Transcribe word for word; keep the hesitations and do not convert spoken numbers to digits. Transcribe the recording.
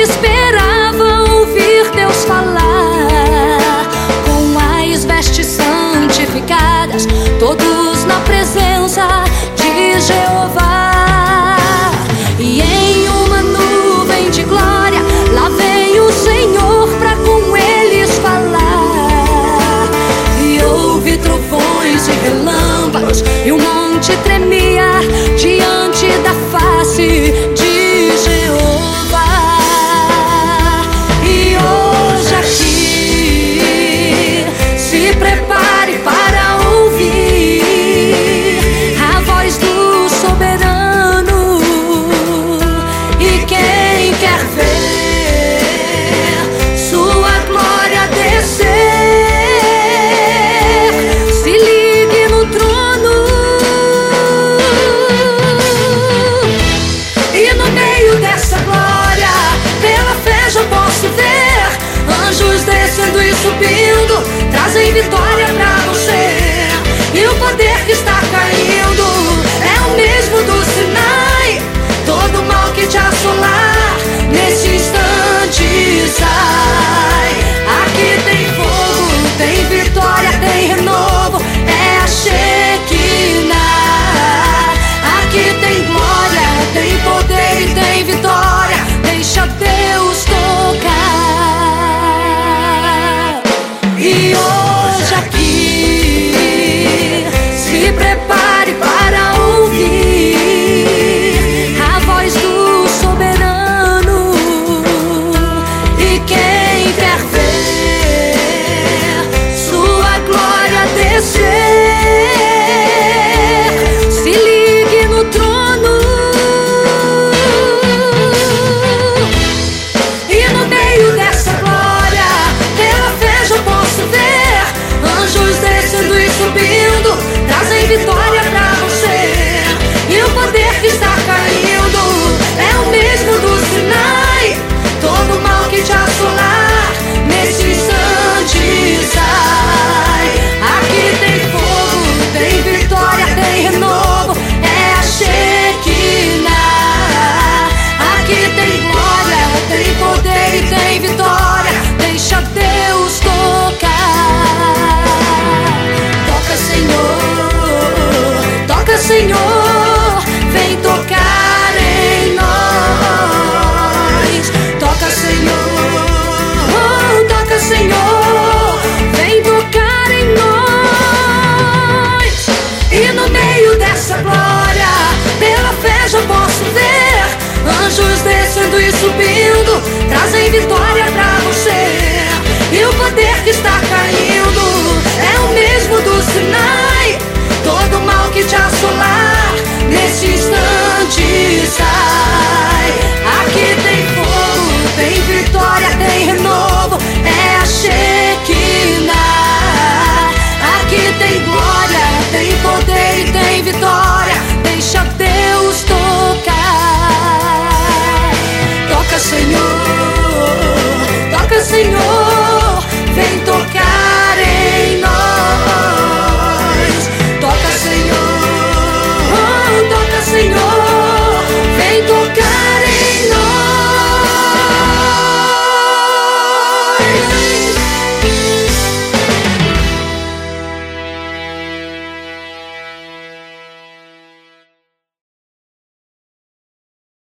esperava ouvir Deus falar, com as vestes santificadas, todos na presença de Jeová. E em uma nuvem de glória, lá vem o Senhor pra com eles falar. E houve trovões e relâmpagos, e o monte tremia diante da face de Jeová. E hoje aqui se prepare para ouvir a voz do soberano. E quem quer ver sua glória descer, se ligue no trono. E no meio dessa glória, pela fé já posso ver anjos descendo e subindo, trazem vitória pra você. E o poder que está caindo é o mesmo do Sinai. Todo mal que te assolar, nesse instante sai. Aqui tem fogo, tem vitória, tem renovo, é a Shekinah. Aqui tem glória, tem poder e tem vitória, deixa Deus tocar. E hoje aqui se prepare para ouvir a voz do soberano. E quem quer ver sua glória descer, se ligue no trono. E no meio dessa glória, pela fé já posso ver anjos descendo e subindo, trazem vitória pra você. E o poder que está caindo é o mesmo do Sinai. Todo mal que te assolar, nesse instante sai. Aqui tem fogo, tem vitória, tem renovo, é a Shekinah. Aqui tem glória, tem poder e tem vitória, deixa Deus tocar. Toca, Senhor, toca, Senhor, vem tocar em nós. Toca, Senhor, toca, Senhor, vem tocar em nós. E no meio dessa glória, pela fé já posso ver anjos descendo e subindo, trazem vitória pra você. E o poder que está caindo é o mesmo do Sinai. Todo mal que te assolar, nesse instante sai. Aqui tem fogo, tem vitória, tem renovo, é a Shekinah. Aqui tem glória, tem poder e tem vitória,